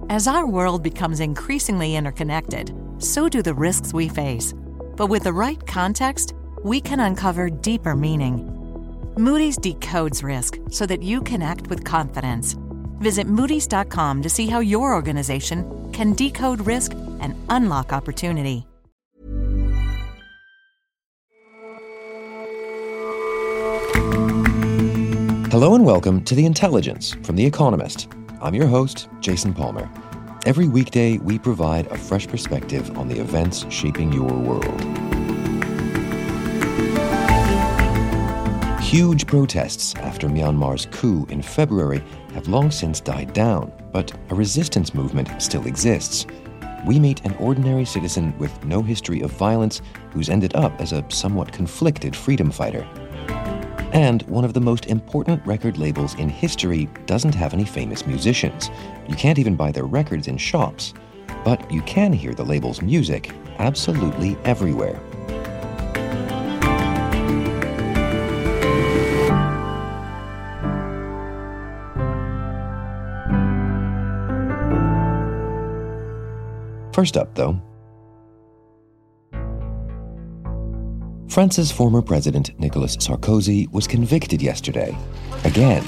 As our world becomes increasingly interconnected, so do the risks we face. But with the right context, we can uncover deeper meaning. Moody's decodes risk so that you can act with confidence. Visit Moody's.com to see how your organization can decode risk and unlock opportunity. Hello and welcome to The Intelligence from The Economist. I'm your host, Jason Palmer. Every weekday, we provide a fresh perspective on the events shaping your world. Huge protests after Myanmar's coup in February have long since died down, but a resistance movement still exists. We meet an ordinary citizen with no history of violence who's ended up as a somewhat conflicted freedom fighter. And one of the most important record labels in history doesn't have any famous musicians. You can't even buy their records in shops. But you can hear the label's music absolutely everywhere. First up, though, France's former president, Nicolas Sarkozy, was convicted yesterday. Again.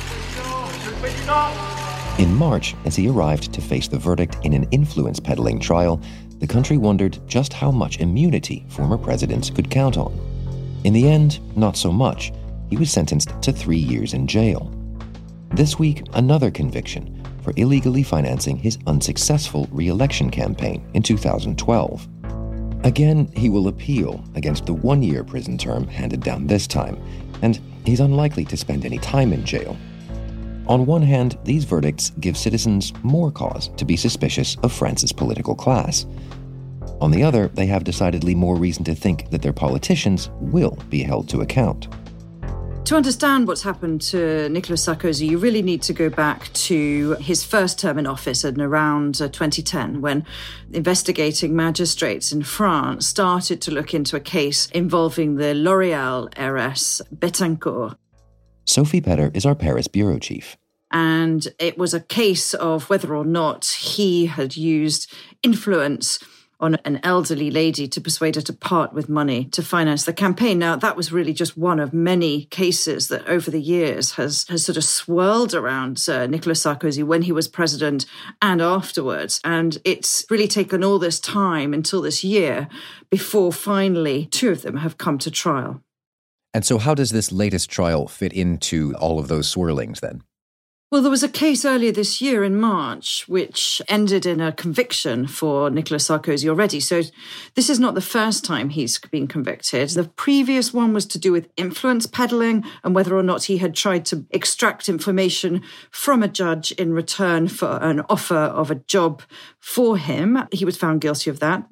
In March, as he arrived to face the verdict in an influence peddling trial, the country wondered just how much immunity former presidents could count on. In the end, not so much. He was sentenced to 3 years in jail. This week, another conviction for illegally financing his unsuccessful re-election campaign in 2012. Again, he will appeal against the 1-year prison term handed down this time, and he's unlikely to spend any time in jail. On one hand, these verdicts give citizens more cause to be suspicious of France's political class. On the other, they have decidedly more reason to think that their politicians will be held to account. To understand what's happened to Nicolas Sarkozy, you really need to go back to his first term in office in around 2010, when investigating magistrates in France started to look into a case involving the L'Oréal heiress Bettencourt. Sophie Petter is our Paris bureau chief. And it was a case of whether or not he had used influence on an elderly lady to persuade her to part with money to finance the campaign. Now, that was really just one of many cases that over the years has sort of swirled around Nicolas Sarkozy when he was president and afterwards. And it's really taken all this time until this year before finally 2 of them have come to trial. And so how does this latest trial fit into all of those swirlings then? Well, there was a case earlier this year in March which ended in a conviction for Nicolas Sarkozy already. So this is not the first time he's been convicted. The previous one was to do with influence peddling and whether or not he had tried to extract information from a judge in return for an offer of a job for him. He was found guilty of that.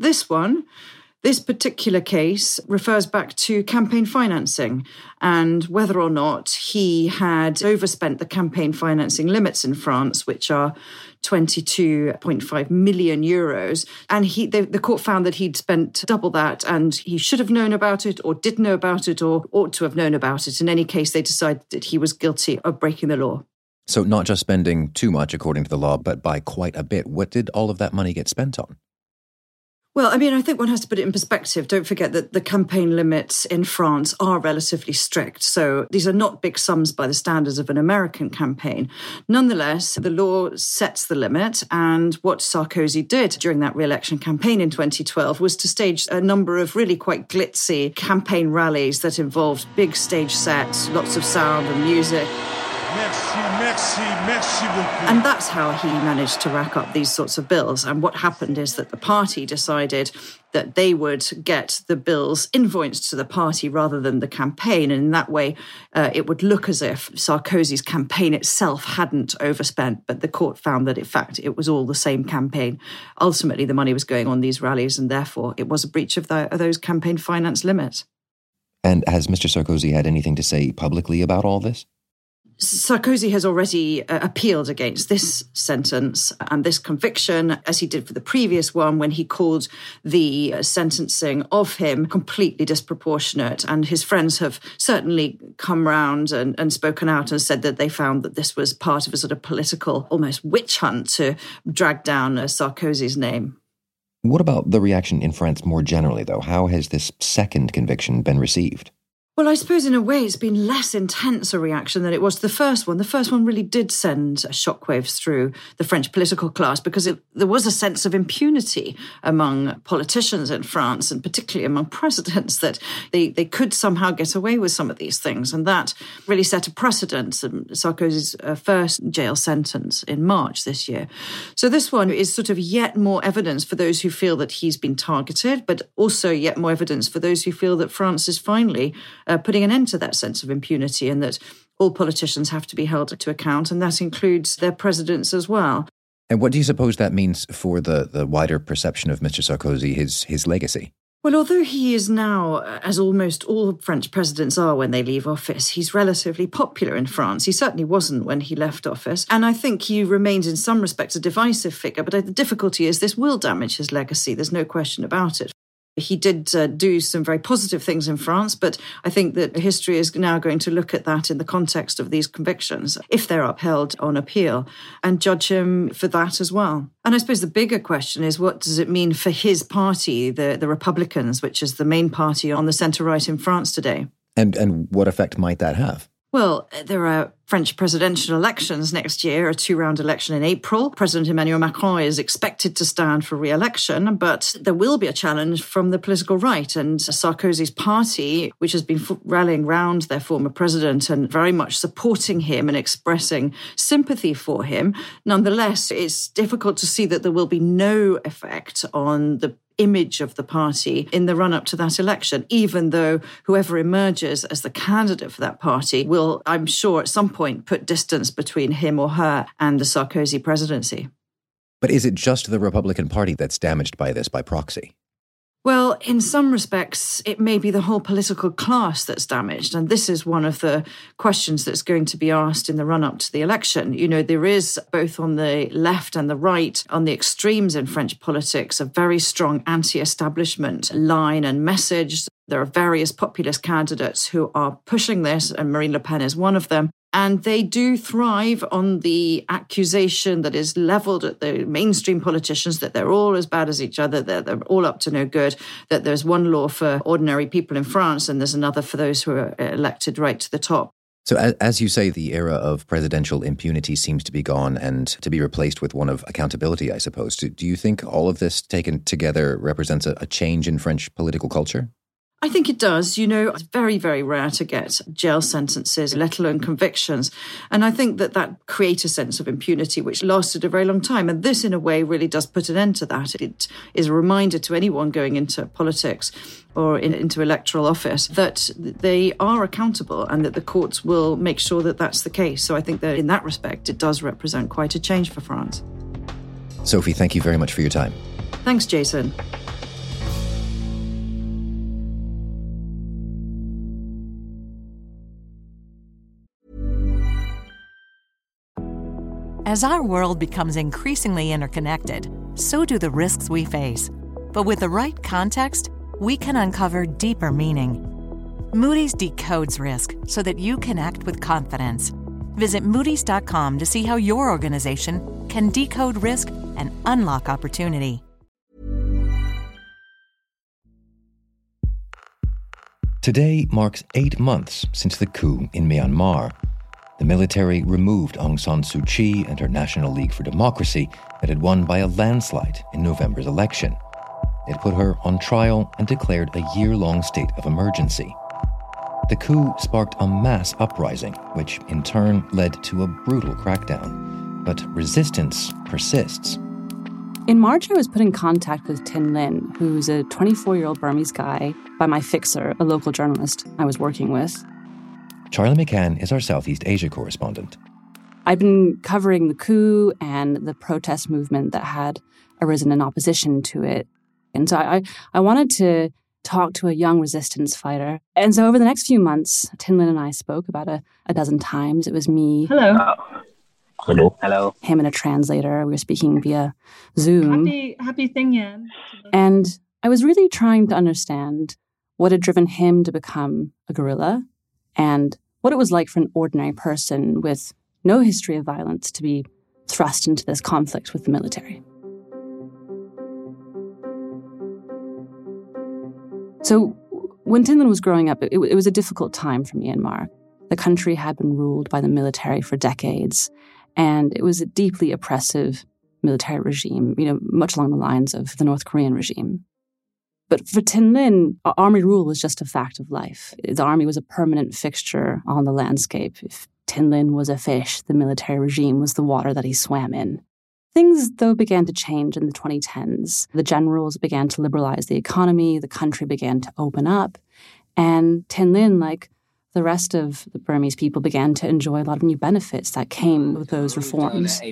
This particular case refers back to campaign financing and whether or not he had overspent the campaign financing limits in France, which are 22.5 million euros. And the court found that he'd spent double that and he should have known about it or did know about it or ought to have known about it. In any case, they decided that he was guilty of breaking the law. So not just spending too much according to the law, but by quite a bit. What did all of that money get spent on? Well, I mean, I think one has to put it in perspective. Don't forget that the campaign limits in France are relatively strict. So these are not big sums by the standards of an American campaign. Nonetheless, the law sets the limit. And what Sarkozy did during that re-election campaign in 2012 was to stage a number of really quite glitzy campaign rallies that involved big stage sets, lots of sound and music. Merci beaucoup. And that's how he managed to rack up these sorts of bills. And what happened is that the party decided that they would get the bills invoiced to the party rather than the campaign. And in that way, it would look as if Sarkozy's campaign itself hadn't overspent. But the court found that, in fact, it was all the same campaign. Ultimately, the money was going on these rallies, and therefore it was a breach of those campaign finance limits. And has Mr. Sarkozy had anything to say publicly about all this? Sarkozy has already appealed against this sentence and this conviction, as he did for the previous one, when he called the sentencing of him completely disproportionate. And his friends have certainly come round and spoken out and said that they found that this was part of a sort of political, almost witch hunt to drag down Sarkozy's name. What about the reaction in France more generally, though? How has this second conviction been received? Well, I suppose in a way it's been less intense a reaction than it was to the first one. The first one really did send shockwaves through the French political class because there was a sense of impunity among politicians in France, and particularly among presidents, that they could somehow get away with some of these things. And that really set a precedent. Sarkozy's first jail sentence in March this year. So this one is sort of yet more evidence for those who feel that he's been targeted, but also yet more evidence for those who feel that France is finally putting an end to that sense of impunity and that all politicians have to be held to account, and that includes their presidents as well. And what do you suppose that means for the wider perception of Mr. Sarkozy, his legacy? Well, although he is now, as almost all French presidents are when they leave office, he's relatively popular in France. He certainly wasn't when he left office. And I think he remains in some respects a divisive figure. But the difficulty is this will damage his legacy. There's no question about it. He did do some very positive things in France, but I think that history is now going to look at that in the context of these convictions, if they're upheld on appeal, and judge him for that as well. And I suppose the bigger question is, what does it mean for his party, the Republicans, which is the main party on the centre-right in France today? And what effect might that have? Well, there are French presidential elections next year, a 2-round election in April. President Emmanuel Macron is expected to stand for re-election, but there will be a challenge from the political right. And Sarkozy's party, which has been rallying round their former president and very much supporting him and expressing sympathy for him, nonetheless, it's difficult to see that there will be no effect on the image of the party in the run-up to that election, even though whoever emerges as the candidate for that party will, I'm sure, at some point put distance between him or her and the Sarkozy presidency. But is it just the Republican Party that's damaged by this by proxy? Well, in some respects, it may be the whole political class that's damaged. And this is one of the questions that's going to be asked in the run-up to the election. You know, there is, both on the left and the right, on the extremes in French politics, a very strong anti-establishment line and message. There are various populist candidates who are pushing this, and Marine Le Pen is one of them. And they do thrive on the accusation that is levelled at the mainstream politicians that they're all as bad as each other, they're all up to no good, that there's one law for ordinary people in France and there's another for those who are elected right to the top. So as you say, the era of presidential impunity seems to be gone and to be replaced with one of accountability, I suppose. Do you think all of this taken together represents a change in French political culture? I think it does. You know, it's very, very rare to get jail sentences, let alone convictions. And I think that creates a sense of impunity, which lasted a very long time. And this, in a way, really does put an end to that. It is a reminder to anyone going into politics or into electoral office that they are accountable and that the courts will make sure that that's the case. So I think that in that respect, it does represent quite a change for France. Sophie, thank you very much for your time. Thanks, Jason. As our world becomes increasingly interconnected, so do the risks we face. But with the right context, we can uncover deeper meaning. Moody's decodes risk so that you can act with confidence. Visit Moody's.com to see how your organization can decode risk and unlock opportunity. Today marks 8 months since the coup in Myanmar. The military removed Aung San Suu Kyi and her National League for Democracy that had won by a landslide in November's election. It put her on trial and declared a year-long state of emergency. The coup sparked a mass uprising, which in turn led to a brutal crackdown. But resistance persists. In March, I was put in contact with Tin Lin, who's a 24-year-old Burmese guy, by my fixer, a local journalist I was working with. Charlie McCann is our Southeast Asia correspondent. I'd been covering the coup and the protest movement that had arisen in opposition to it. And so I wanted to talk to a young resistance fighter. And so over the next few months, Tin Lin and I spoke about a dozen times. It was me. Hello. Hello. Him and a translator. We were speaking via Zoom. Happy thing, yeah. And I was really trying to understand what had driven him to become a guerrilla and what it was like for an ordinary person with no history of violence to be thrust into this conflict with the military. So when Tin Lin was growing up, it was a difficult time for Myanmar. The country had been ruled by the military for decades, and it was a deeply oppressive military regime, much along the lines of the North Korean regime. But for Tin Lin, army rule was just a fact of life. The army was a permanent fixture on the landscape. If Tin Lin was a fish, the military regime was the water that he swam in. Things, though, began to change in the 2010s. The generals began to liberalize the economy, the country began to open up, and Tin Lin, like the rest of the Burmese people, began to enjoy a lot of new benefits that came with those reforms.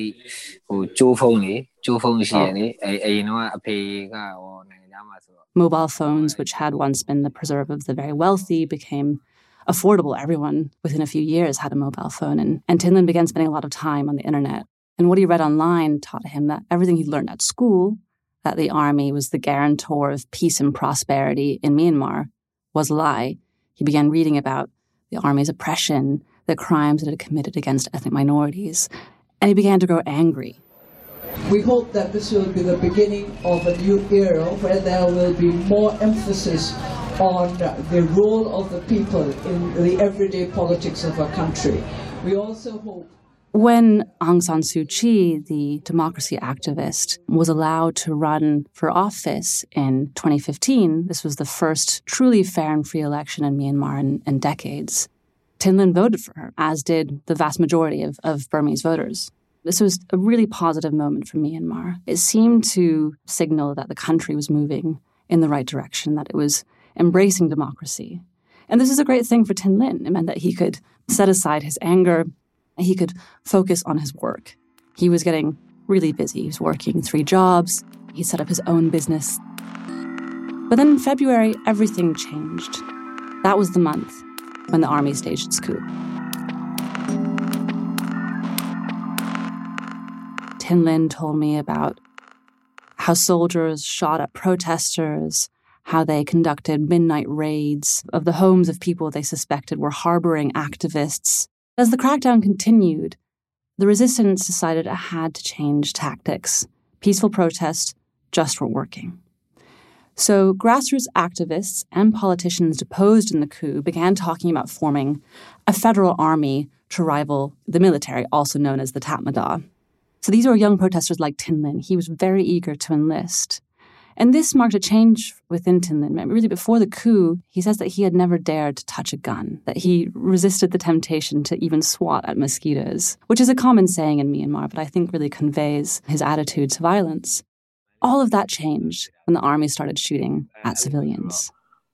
Mobile phones, which had once been the preserve of the very wealthy, became affordable. Everyone within a few years had a mobile phone, and Tin Lin began spending a lot of time on the internet. And what he read online taught him that everything he learned at school, that the army was the guarantor of peace and prosperity in Myanmar, was a lie. He began reading about the army's oppression, the crimes it had committed against ethnic minorities, and he began to grow angry. We hope that this will be the beginning of a new era where there will be more emphasis on the role of the people in the everyday politics of our country. We also hope... When Aung San Suu Kyi, the democracy activist, was allowed to run for office in 2015, this was the first truly fair and free election in Myanmar in decades, Tin Lin voted for her, as did the vast majority of Burmese voters. This was a really positive moment for Myanmar. It seemed to signal that the country was moving in the right direction, that it was embracing democracy. And this is a great thing for Tin Lin. It meant that he could set aside his anger, and he could focus on his work. He was getting really busy. He was working 3 jobs. He set up his own business. But then in February, everything changed. That was the month when the army staged its coup. Tin Lin told me about how soldiers shot at protesters, how they conducted midnight raids of the homes of people they suspected were harboring activists. As the crackdown continued, the resistance decided it had to change tactics. Peaceful protests just weren't working. So grassroots activists and politicians deposed in the coup began talking about forming a federal army to rival the military, also known as the Tatmadaw. So these were young protesters like Tin Lin. He was very eager to enlist. And this marked a change within Tin Lin. Really, before the coup, he says that he had never dared to touch a gun, that he resisted the temptation to even swat at mosquitoes, which is a common saying in Myanmar, but I think really conveys his attitude to violence. All of that changed when the army started shooting at civilians.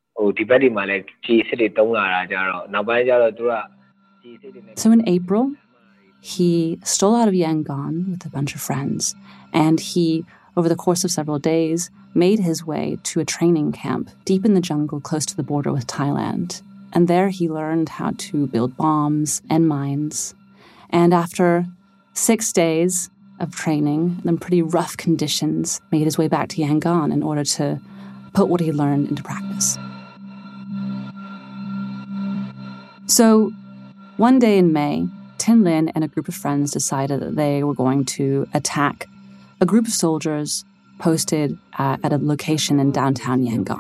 So in April, he stole out of Yangon with a bunch of friends, and he, over the course of several days, made his way to a training camp deep in the jungle close to the border with Thailand. And there he learned how to build bombs and mines. And after 6 days of training in pretty rough conditions, made his way back to Yangon in order to put what he learned into practice. So one day in May, Tin Lin and a group of friends decided that they were going to attack a group of soldiers posted at a location in downtown Yangon.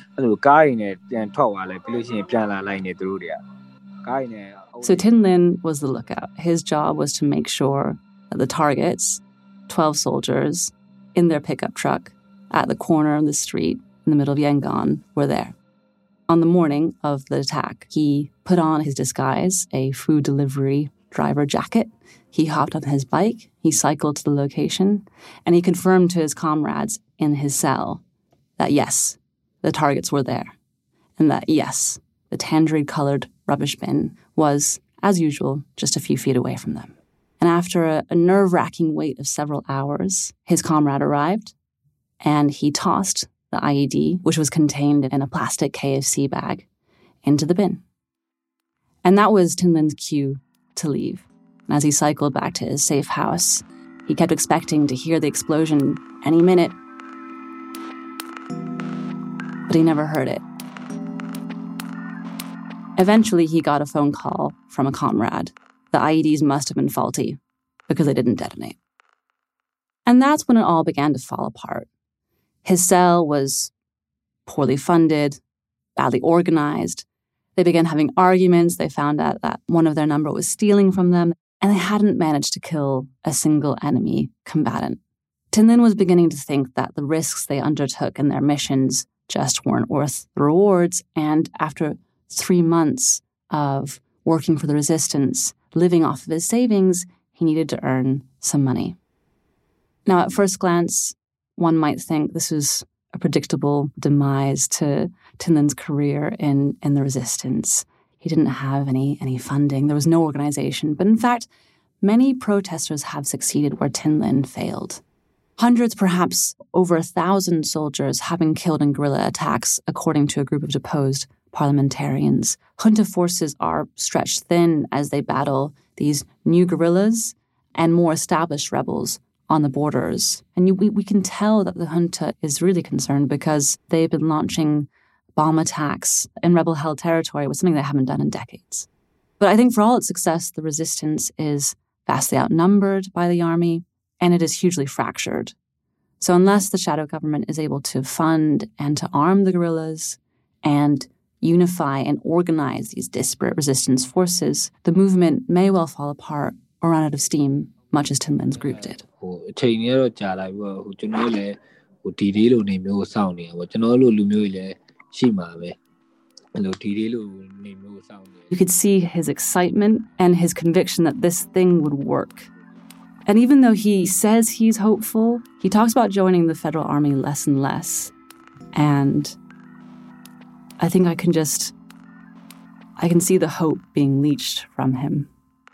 So Tin Lin was the lookout. His job was to make sure that the targets, 12 soldiers in their pickup truck at the corner of the street in the middle of Yangon, were there. On the morning of the attack, he put on his disguise, a food delivery driver jacket. He hopped on his bike, he cycled to the location, and he confirmed to his comrades in his cell that yes, the targets were there, and that yes, the tangerine-colored rubbish bin was, as usual, just a few feet away from them. And after a nerve-wracking wait of several hours, his comrade arrived, and he tossed the IED, which was contained in a plastic KFC bag, into the bin. And that was Tin Lin's cue to leave. And as he cycled back to his safe house, he kept expecting to hear the explosion any minute. But he never heard it. Eventually, he got a phone call from a comrade. The IEDs must have been faulty because they didn't detonate. And that's when it all began to fall apart. His cell was poorly funded, badly organized. They began having arguments. They found out that one of their number was stealing from them, and they hadn't managed to kill a single enemy combatant. Tin Lin was beginning to think that the risks they undertook in their missions just weren't worth the rewards, and after 3 months of working for the resistance, living off of his savings, he needed to earn some money. Now, at first glance, one might think this was a predictable demise to Tin Lin's career in the resistance. He didn't have any funding. There was no organization. But in fact, many protesters have succeeded where Tin Lin failed. Hundreds, perhaps over 1,000 soldiers have been killed in guerrilla attacks, according to a group of deposed parliamentarians. Junta forces are stretched thin as they battle these new guerrillas and more established rebels on the borders. And we can tell that the junta is really concerned because they've been launching bomb attacks in rebel-held territory with something they haven't done in decades. But I think for all its success, the resistance is vastly outnumbered by the army, and it is hugely fractured. So unless the shadow government is able to fund and to arm the guerrillas and unify and organize these disparate resistance forces, the movement may well fall apart or run out of steam, much as Tin Lin's group did. You could see his excitement and his conviction that this thing would work. And even though he says he's hopeful, he talks about joining the Federal Army less and less. And I think I can see the hope being leached from him.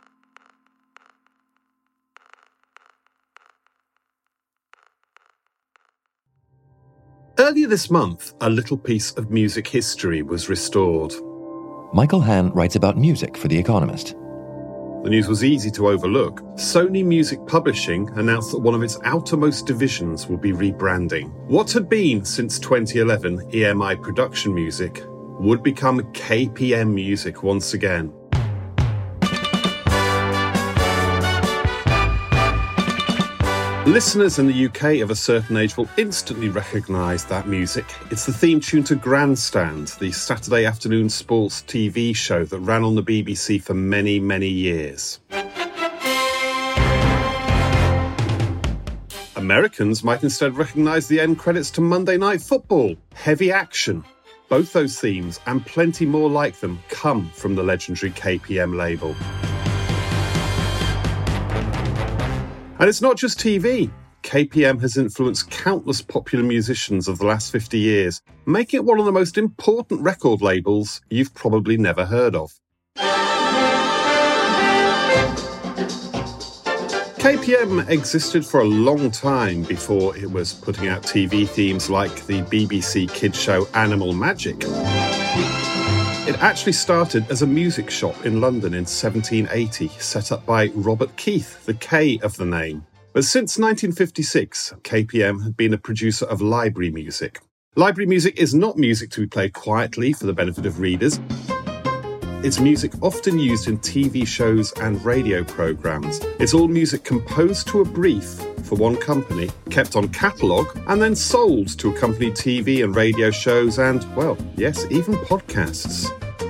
Earlier this month, a little piece of music history was restored. Michael Hann writes about music for The Economist. The news was easy to overlook. Sony Music Publishing announced that one of its outermost divisions will be rebranding. What had been, since 2011, EMI Production Music would become KPM Music once again. Listeners in the UK of a certain age will instantly recognise that music. It's the theme tune to Grandstand, the Saturday afternoon sports TV show that ran on the BBC for many, many years. Americans might instead recognise the end credits to Monday Night Football, Heavy Action. Both those themes, and plenty more like them, come from the legendary KPM label. And it's not just TV. KPM has influenced countless popular musicians of the last 50 years, making it one of the most important record labels you've probably never heard of. KPM existed for a long time before it was putting out TV themes like the BBC kids show Animal Magic. It actually started as a music shop in London in 1780, set up by Robert Keith, the K of the name. But since 1956, KPM had been a producer of library music. Library music is not music to be played quietly for the benefit of readers. It's music often used in TV shows and radio programmes. It's all music composed to a brief for one company, kept on catalogue, and then sold to accompany TV and radio shows and, well, yes, even podcasts.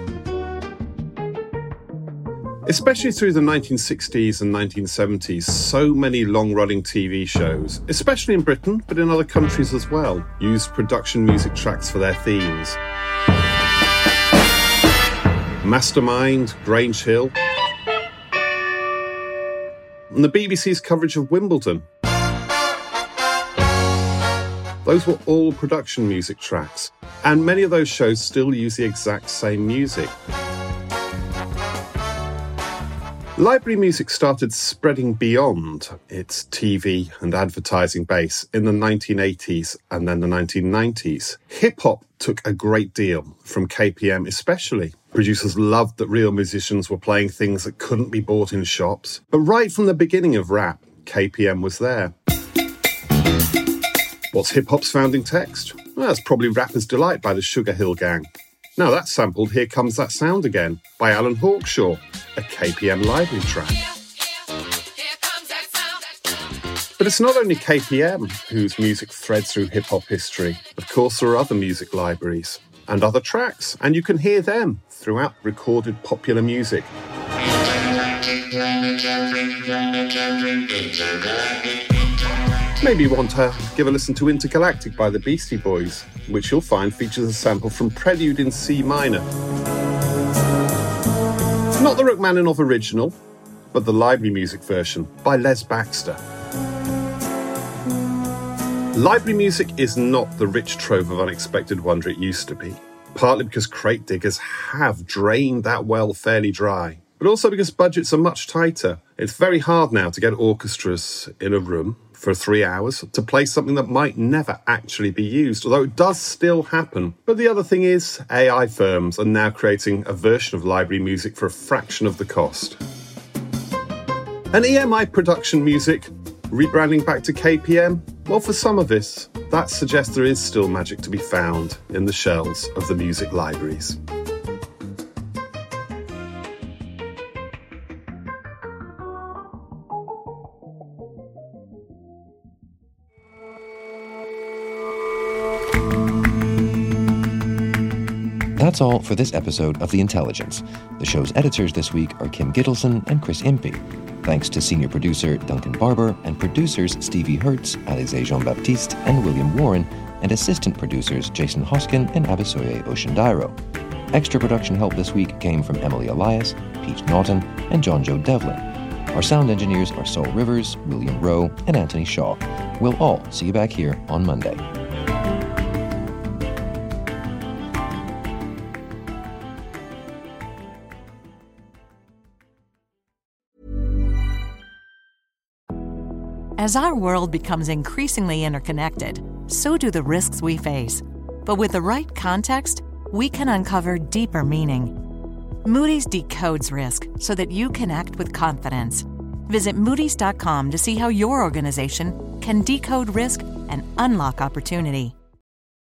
Especially through the 1960s and 1970s, so many long-running TV shows, especially in Britain, but in other countries as well, used production music tracks for their themes. Mastermind, Grange Hill, and the BBC's coverage of Wimbledon. Those were all production music tracks, and many of those shows still use the exact same music. Library music started spreading beyond its TV and advertising base in the 1980s and then the 1990s. Hip-hop took a great deal from KPM especially. Producers loved that real musicians were playing things that couldn't be bought in shops. But right from the beginning of rap, KPM was there. What's hip-hop's founding text? Well, that's probably Rapper's Delight by the Sugar Hill Gang. Now that's sampled Here Comes That Sound Again by Alan Hawkshaw, a KPM library track. But it's not only KPM whose music threads through hip-hop history. Of course, there are other music libraries and other tracks, and you can hear them throughout recorded popular music. Maybe you want to give a listen to Intergalactic by the Beastie Boys, which you'll find features a sample from Prelude in C minor. Not the Rachmaninoff original, but the library music version by Les Baxter. Library music is not the rich trove of unexpected wonder it used to be, partly because crate diggers have drained that well fairly dry, but also because budgets are much tighter. It's very hard now to get orchestras in a room for 3 hours to play something that might never actually be used, although it does still happen. But the other thing is, AI firms are now creating a version of library music for a fraction of the cost. And EMI production music, rebranding back to KPM? Well, for some of this, that suggests there is still magic to be found in the shelves of the music libraries. That's all for this episode of The Intelligence. The show's editors this week are Kim Gittleson and Chris Impey. Thanks to senior producer Duncan Barber and producers Stevie Hertz, Alizé Jean-Baptiste, and William Warren, and assistant producers Jason Hoskin and Abisoye Oshindairo. Extra production help this week came from Emily Elias, Pete Naughton, and John Joe Devlin. Our sound engineers are Saul Rivers, William Rowe, and Anthony Shaw. We'll all see you back here on Monday. As our world becomes increasingly interconnected, so do the risks we face. But with the right context, we can uncover deeper meaning. Moody's decodes risk so that you can act with confidence. Visit Moody's.com to see how your organization can decode risk and unlock opportunity.